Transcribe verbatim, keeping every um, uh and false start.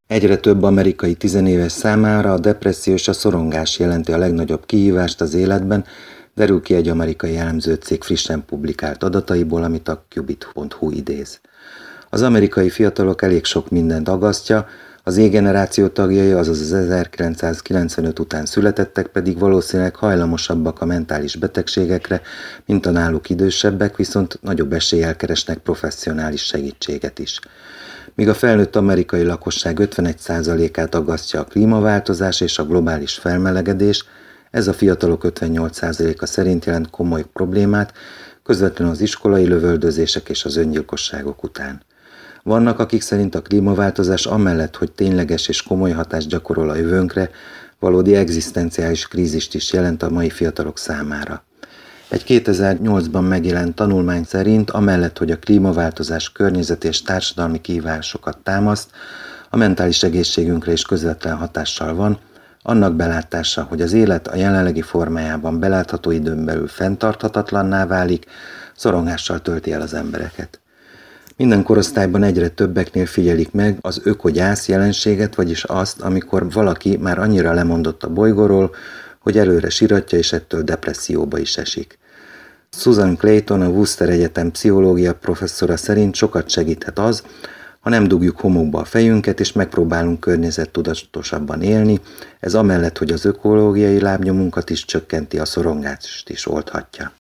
Egyre több amerikai tizenéves számára a depresszió és a szorongás jelenti a legnagyobb kihívást az életben, derül ki egy amerikai elemzőcég frissen publikált adataiból, amit a Qubit pont hu idéz. Az amerikai fiatalok elég sok mindent aggasztja, az Z-generáció tagjai, azaz az ezerkilencszázkilencvenöt után születettek pedig valószínűleg hajlamosabbak a mentális betegségekre, mint a náluk idősebbek, viszont nagyobb eséllyel keresnek professzionális segítséget is. Míg a felnőtt amerikai lakosság ötvenegy százalékát aggasztja a klímaváltozás és a globális felmelegedés, ez a fiatalok ötvennyolc százaléka szerint jelent komoly problémát, közvetlenül az iskolai lövöldözések és az öngyilkosságok után. Vannak, akik szerint a klímaváltozás amellett, hogy tényleges és komoly hatást gyakorol a jövőnkre, valódi egzisztenciális krízist is jelent a mai fiatalok számára. Egy kétezer-nyolcban megjelent tanulmány szerint, amellett, hogy a klímaváltozás környezeti és társadalmi kihívásokat támaszt, a mentális egészségünkre is közvetlen hatással van, annak belátása, hogy az élet a jelenlegi formájában belátható időn belül fenntarthatatlanná válik, szorongással tölti el az embereket. Minden korosztályban egyre többeknél figyelik meg az ökogyász jelenséget, vagyis azt, amikor valaki már annyira lemondott a bolygóról, hogy előre siratja és ettől depresszióba is esik. Susan Clayton, a Worcester Egyetem pszichológia professzora szerint sokat segíthet az, ha nem dugjuk homokba a fejünket és megpróbálunk környezettudatosabban élni, ez amellett, hogy az ökológiai lábnyomunkat is csökkenti, a szorongást is oldhatja.